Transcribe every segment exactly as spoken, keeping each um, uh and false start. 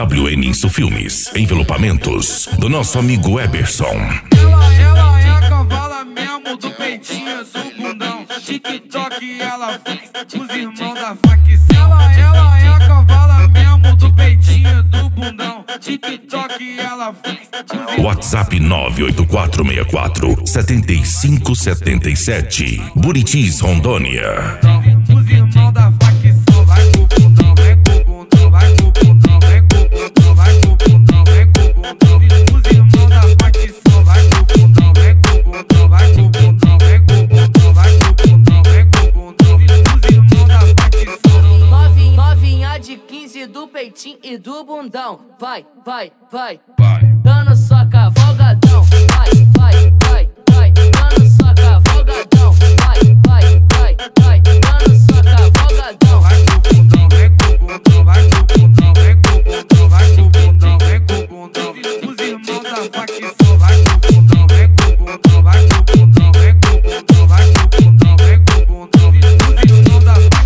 W N Isso Filmes, envelopamentos do nosso amigo Eberson. Ela, ela é a cavala mesmo do peitinho do bundão. TikTok ela faz os irmãos da facção. Ela, ela é a cavala mesmo do peitinho do bundão. TikTok ela faz os irmãos. WhatsApp nove oito quatro seis quatro sete cinco sete sete, Buritis, Rondônia. Os irmãos da facção, vai com o bundão, vai com o bundão, vai com o bundão, vai com o bundão, vai com o bundão, vai com o bundão. Os irmãos da facção, vai com o bundão, vai com o bundão, vai com o bundão, vai com o bundão, vai com o bundão, vai com o bundão. Os irmãos da facção. Novinha, novinha de quinze do peitinho e do bundão. Vai, vai, vai, Vai. dando só cavalgadão. Vai, vai, vai, vai, dando só cavalgadão. Vai, vai, vai, vai, dando só cavalgadão. Vai com o bundão, vai com o bundão, vai com o bundão, vai com o bundão, vai com o bundão, vai com o bundão. Os irmãos da facção, vai com o bundão, vai com o bundão, vai com o bundão, vai com o bundão, vai com o bundão, vai com o bundão. Os irmãos da facção.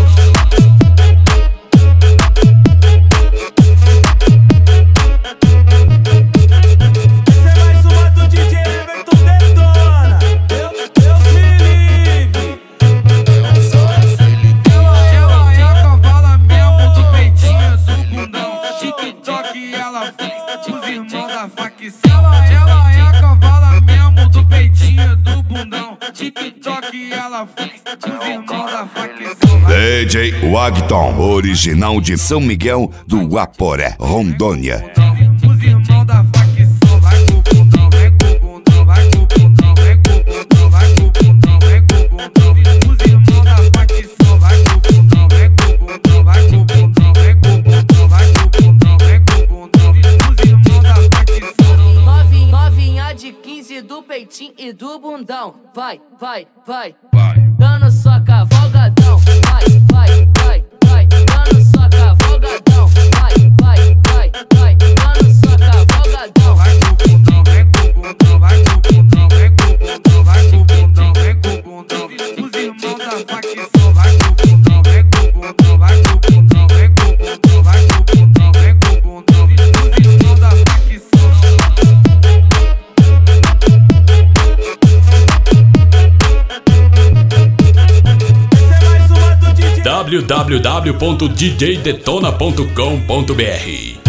Os irmãos da facção. Ela é a cavala mesmo do peitinho do bundão. TikTok ela faz. Os irmãos da facção. D J Wagton, original de São Miguel do Aporé, Rondônia. Os irmãos da facção. Vai com o bundão, vai com o bundão, vai com o bundão, vai com o bundão, vai com o bundão, vai com o bundão. Os irmãos da facção. Vai com o bundão, vai com o bundão, vai com o bundão, vai com o bundão, vai com o bundão, vai com o bundão. Os irmãos da facção. Novinha, novinha de quinze do peitinho e do bundão. Vai, vai, vai, Vai. dando só cavalgadão. Vai, vai, vai, vai, dando só cavalgadão. Vai, vai, vai, vai, dando só cavalgadão. Vai com o bundão, vai com o bundão, vai com o bundão, vai com o bundão, vai com o bundão, vai com o bundão. Os irmãos da facção. Vai com o bundão, vai com o bundão, vai com o bundão, vai com o bundão, vai com o bundão, vai com o bundão. Os irmãos da facção. w w w ponto d j detona ponto com ponto b r